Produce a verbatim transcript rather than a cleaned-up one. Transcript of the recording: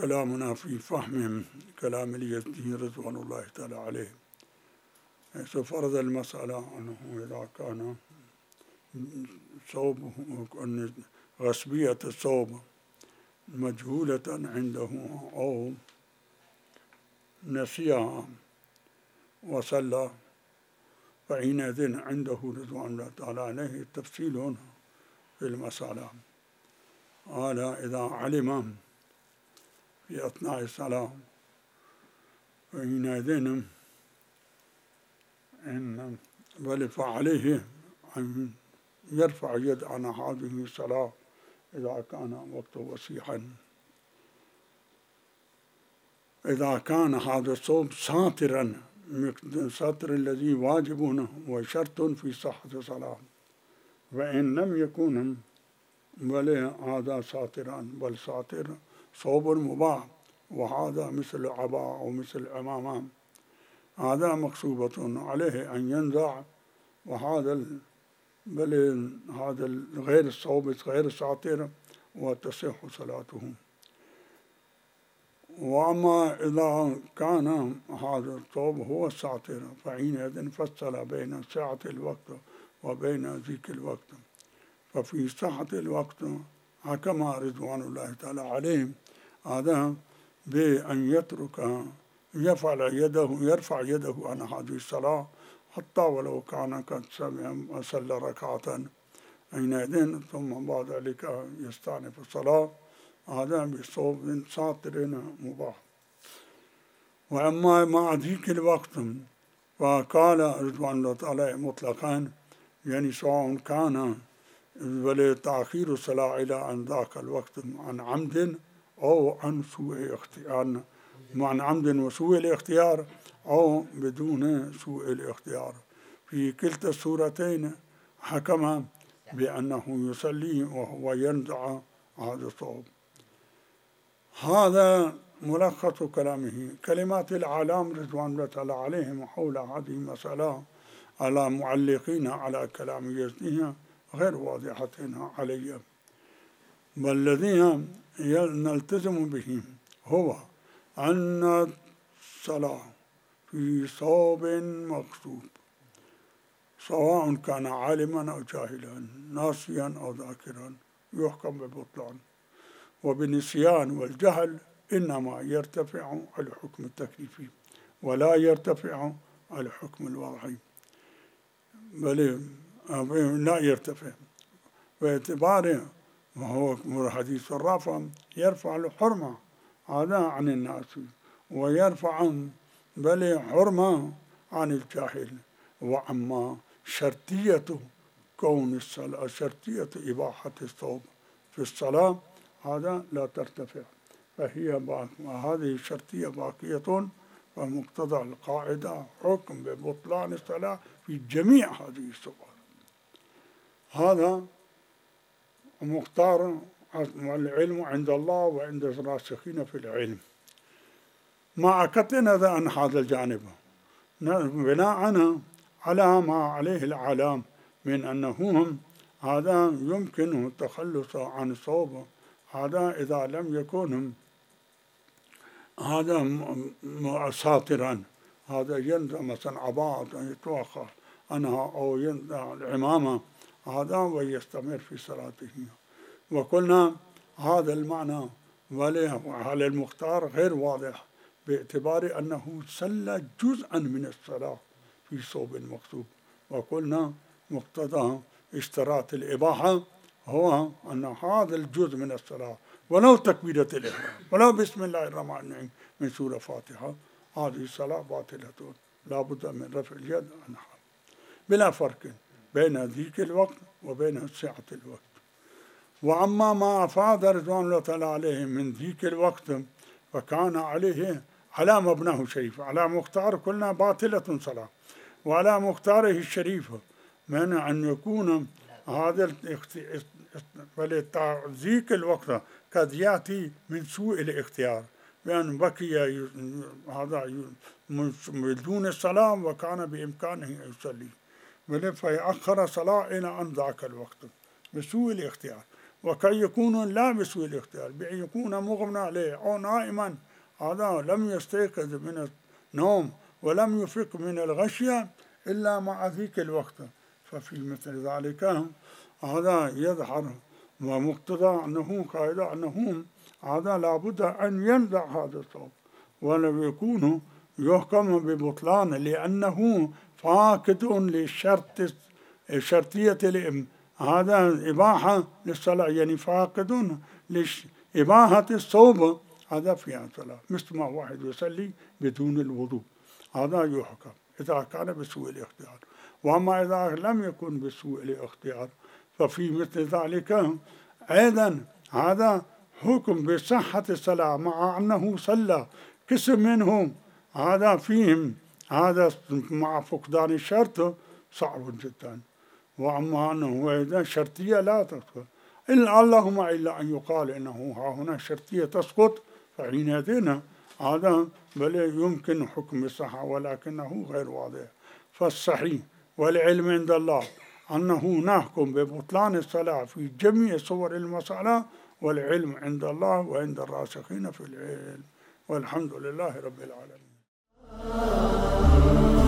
كلامنا في فهم كلام اليزدي رضوان الله تعالى عليه، حيث فرض المسألة أنه إذا كان صوبه أن غصبية الصوب مجهولة عنده أو نسيها وصلى، فحينئذ عنده رضوان الله تعالى عليه تفصيل في المسألة. قال إذا علم في أثناء الصلاة فحينئذ إن بل فعليه أن يرفع يد عن هذه الصلاة إذا كان وقت وسيحا، إذا كان هذا الصوم ساترا ساتر الذي واجب وشرط في صحة الصلاة، وإن لم يكن بل هذا ساترا بل ساتر صوب مباح، وهذا مثل العباء أو مثل العمامة، هذا مقصوبة عليه أن ينزع، وهذا بل هذا غير الصوب غير ساتر وتصح صلاته. وأما إذا كان هذا الصوب هو الساتر فحينئذ فصل بين سعة الوقت وبين ذيك الوقت، ففي سعة الوقت حكم رضوان الله تعالى عليهم هذا بأن يترك يفعل يده يرفع يده عن هذه الصلاة حتى ولو كان قد صلى ركعة حينئذ، ثم بعد ذلك يستأنف الصلاة، هذا بصوب ساتر مباح. وأما مع ذيك الوقت فقال رضوان الله تعالى مطلقا، يعني سواء كان تأخير الصلاة إلى عن ذاك الوقت عن عمد أو عن سوء اختيار، عن عمد وسوء الاختيار أو بدون سوء الاختيار، في كلتا الصورتين حكم بأنه يصلي وهو ينزع هذا الصوب. هذا ملخص كلامه. كلمات العالم رضوان الله تعالى عليهم حول هذه المسألة على معلقين على كلام يزدي غير واضحة علي، بل الذين نلتزم به هو أن الصلاة في صوب مغصوب سواء كان عالما أو جاهلا ناسيا أو ذاكرا يحكم ببطلان، وبالنسيان والجهل إنما يرتفع الحكم التكليفي ولا يرتفع الحكم الوضعي، بل لا يرتفع باعتباره، وهو حديث الرافع يرفع الحرمة هذا عن الناس ويرفع بل حرمة عن الجاهل. وأما شرطية كون الصلاة شرطية إباحة الصوم في الصلاة هذا لا ترتفع، فهي هذه الشرطية باقية، ومقتضى القاعدة حكم ببطلان الصلاة في جميع هذه الصور. هذا مختار العلم عند الله وعند الراسخين في العلم. مع كتنا عن هذا الجانب بناء على ما عليه العالم من أنهم هذا يمكن التخلص عن الصوب، هذا إذا لم يكن هذا ساترا، هذا ينزع مثلا عباء يتوخى عنها أو ينزع العمامة هذا ويستمر في صلاته. وقلنا هذا المعنى وعلى المختار غير واضح باعتبار أنه صلى جزءا من الصلاة في صوب مكتوب، وقلنا مقتضى اشتراط الإباحة هو أن هذا الجزء من الصلاة ولو تكبيرة الإحرام ولو بسم الله الرحمن الرحيم من سورة فاتحة، هذه الصلاة باطلة لا بد من رفع اليد عنها بلا فرق بين ذيك الوقت وبين سعة الوقت. وأما ما أفاد رضوان الله تعالى عليه من ذيك الوقت فكان عليه على مبناه شريف، على مختار قلنا باطلة صلاة، وعلى مختاره الشريف من أن يكون هذا ذيك الوقت قد يأتي من سوء الاختيار، بأن بقي هذا بدون الصلاة وكان بإمكانه أن يصلي فيأخر صلاة إلى أن ذاك الوقت بسوء الاختيار، وكي يكون لا بسوء الاختيار، بأن يكون مغمى عليه أو نائما، هذا لم يستيقظ من النوم ولم يفق من الغشية إلا مع ذيك الوقت، ففي مثل ذلك هذا يظهر ومقتضى أنه قائل أنه هذا لابد أن ينزع هذا الصوم ولم يكون يحكم ببطلان لأنه فاقد للشرط شرطية الإم هذا إباحة للصلاة، يعني فاقد لإباحة الصوم هذا فيها صلاة، مثل ما واحد يصلي بدون الوضوء هذا يحكم إذا كان بسوء الاختيار. وأما إذا لم يكن بسوء الاختيار ففي مثل ذلك أيضا هذا حكم بصحة الصلاة مع أنه صلى قسم منهم هذا فيهم هذا مع فقدان الشرط صعب جدا. وأما أنه أيضا شرطية لا تسقط إلا اللهم إلا أن يقال إنه ها هنا شرطية تسقط، فحينئذ هذا بل يمكن حكم الصحة ولكنه غير واضح. فالصحيح والعلم عند الله أنه نحكم ببطلان الصلاة في جميع صور المسألة، والعلم عند الله وعند الراسخين في العلم، والحمد لله رب العالمين.